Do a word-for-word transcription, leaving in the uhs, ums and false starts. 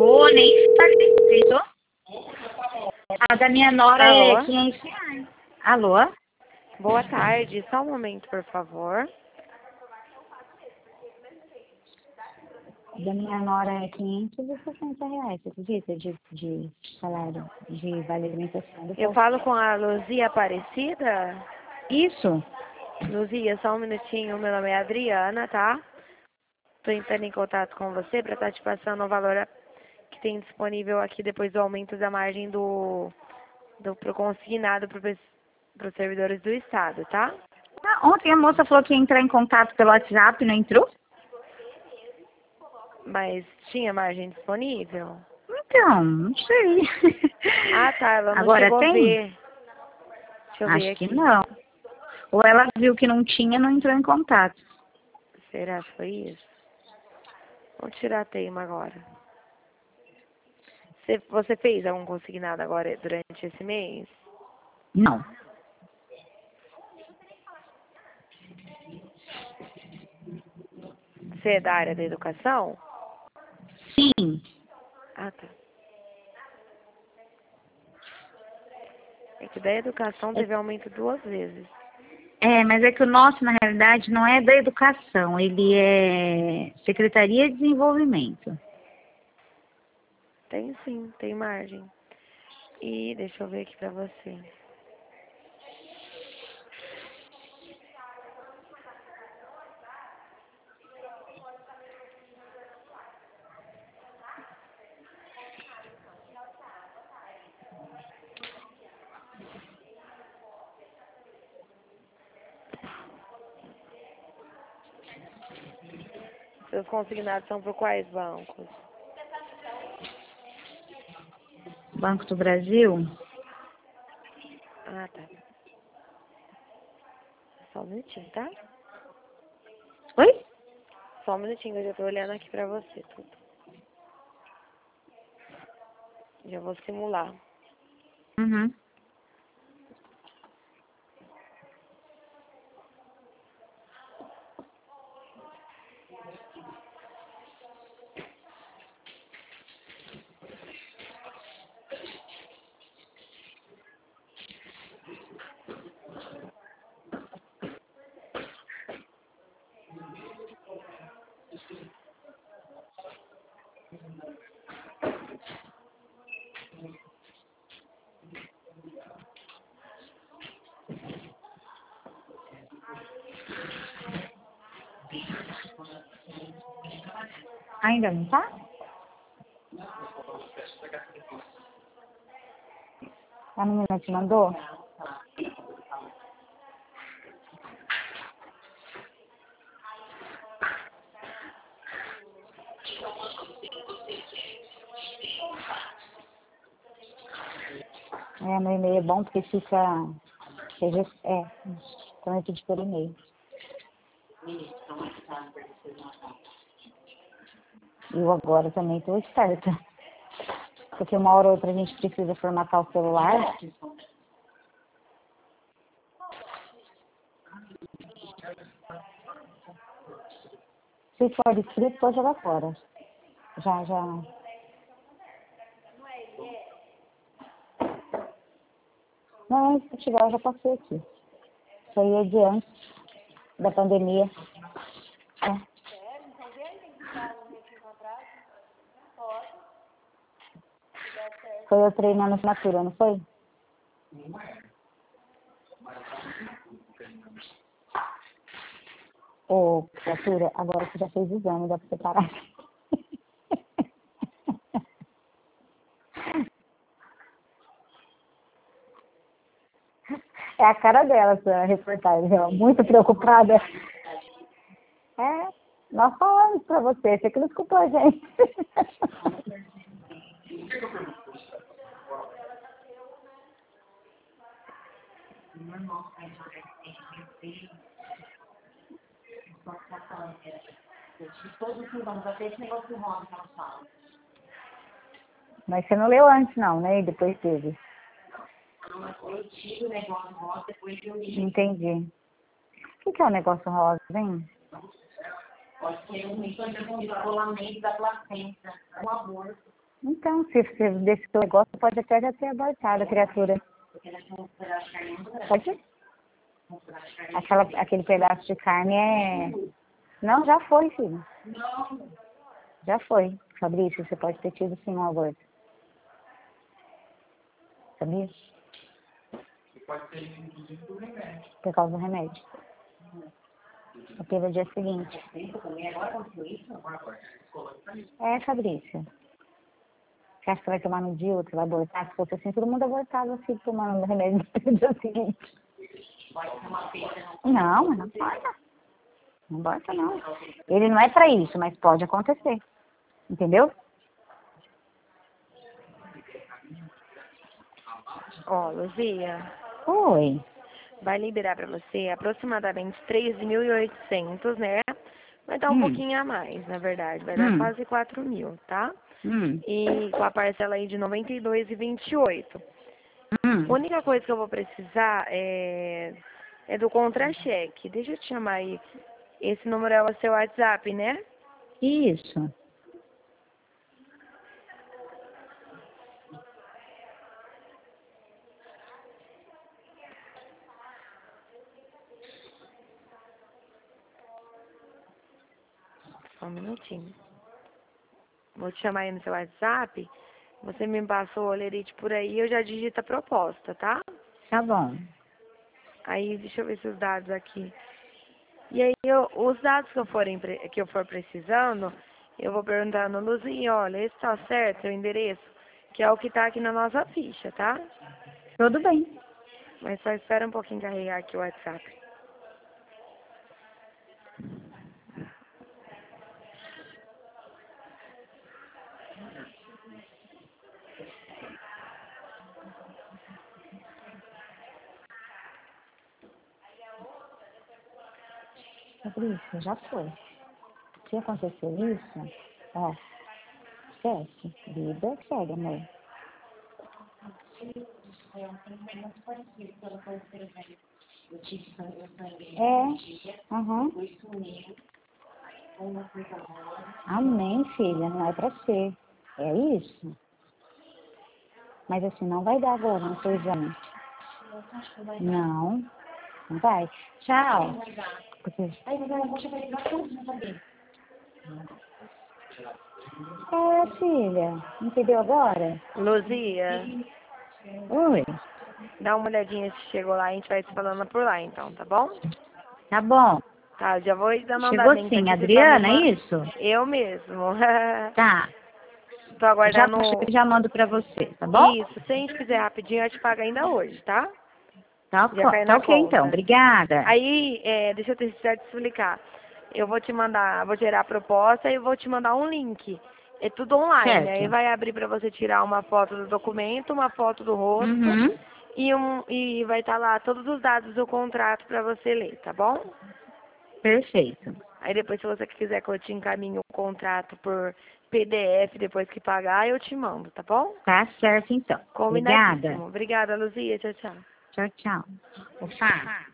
Vou nem acredito. A da minha nora Alô? é quinhentos reais. Alô? Boa tarde. Só um momento, por favor. A da minha nora é quinhentos e sessenta reais. Você acredita? De, de salário, de vale alimentação. Do Eu posto. falo com a Luzia Aparecida. Isso? Luzia, só um minutinho. Meu nome é Adriana, tá? Tô entrando em contato com você para estar te passando o valor que tem disponível aqui depois do aumento da margem do, do pro consignado para os servidores do Estado, tá? Ah, ontem a moça falou que ia entrar em contato pelo WhatsApp, não entrou? Mas tinha margem disponível? Então, não sei. Ah, tá. Ela não Agora chegou a tem? ver. Deixa eu ver Acho que aqui. não. Ou ela viu que não tinha, não entrou em contato. Será que foi isso? Vamos tirar a teima agora. Você, você fez algum consignado agora durante esse mês? Não. Você é da área da educação? Sim. Ah, tá. É que da educação teve aumento duas vezes. É, mas é que o nosso, na realidade, não é da educação, ele é Secretaria de Desenvolvimento. Tem sim, tem margem. E deixa eu ver aqui pra você. Seus consignados são por quais bancos? Banco do Brasil? Ah, tá. Só um minutinho, tá? Oi? Só um minutinho, eu já tô olhando aqui pra você tudo. Já vou simular. Uhum. Ainda não tá? A menina te mandou? É, meu e-mail é bom porque fica... É, também pedi por e-mail. Eu agora também estou esperta. Porque uma hora ou outra a gente precisa formatar o celular. Se for escrito, pode jogar fora. Já, já. Não, se tiver, eu já passei aqui. Isso aí é de antes da pandemia. É. Foi eu treinando assinatura, não foi? Ô, criatura, agora você já fez o exame, dá pra você parar. É a cara dela, essa reportagem, ó, muito preocupada. É, nós falamos pra você, você que não escutou a gente. Mas você não leu antes não, né? E depois teve. Entendi. O que, que é o negócio rosa, hein? Pode ser um isolamento da placenta, um aborto. Então, se você desse seu negócio, pode até já ter abortado a criatura. Pode? Aquela, aquele pedaço de carne é... Não, já foi, filho. Já foi. Fabrício, você pode ter tido sim um aborto. Sabia? Por causa do remédio. Eu teve o dia seguinte. É, Fabrício. Você acha que vai tomar no dia, outro vai abortar? Se fosse assim, todo mundo abortava assim, tomando remédio no dia seguinte. Não, mas não aborta. Não aborta, não. Ele não é pra isso, mas pode acontecer. Entendeu? Ó, Luzia, Oi. vai liberar pra você aproximadamente treze mil e oitocentos, né? Vai dar um Hum, pouquinho a mais, na verdade. Vai dar hum, quase quatro mil, tá? hum, E com a parcela aí de noventa e dois e vinte e oito. A hum. única coisa que eu vou precisar é, é do contra-cheque. Deixa eu te chamar aí. Esse número é o seu WhatsApp, né? Isso. Só um minutinho. Vou te chamar aí no seu WhatsApp. Você me passou o olerite por aí, eu já digito a proposta, tá? Tá bom. Aí, deixa eu ver esses dados aqui. E aí, eu- os dados que eu, forem, pre- que eu for precisando, eu vou perguntando, Luzinha, olha, esse tá certo, seu endereço? Que é o que tá aqui na nossa ficha, tá? Tudo bem. Mas só espera um pouquinho carregar aqui o WhatsApp. Fabrício, já foi. Se acontecer isso, ó, esquece. Vida segue, amor. É. Aham. Amém, filha. Não é pra ser. É isso. Mas assim, não vai dar agora no seu exame. Não. Não vai. Tchau. Porque... É, filha. Entendeu agora? Luzia, Oi. dá uma olhadinha se chegou lá, a gente vai se falando por lá então, tá bom? Tá bom. Tá, já vou ir dando Chegou andamento sim, aqui, você só me Adriana, é manda. isso? Eu mesmo. Tá. Tô Já aguardando. baixo e já mando pra você, tá bom? Isso, se a gente fizer rapidinho, eu te pago ainda hoje, tá? Tá, Já ok- cai tá na ok então. conta. Obrigada. Aí, é, deixa eu precisar te explicar. Eu vou te mandar, vou gerar a proposta e vou te mandar um link. É tudo online. Aí Certo. vai abrir para você tirar uma foto do documento, uma foto do rosto Uhum. e, um, e vai estar lá todos os dados do contrato para você ler, tá bom? Perfeito. Aí depois, se você quiser que eu te encaminhe o contrato por P D F depois que pagar, eu te mando, tá bom? Tá certo então. Obrigada. Combinadíssimo. Obrigada, Luzia. Tchau, tchau. Tchau, tchau. Opa.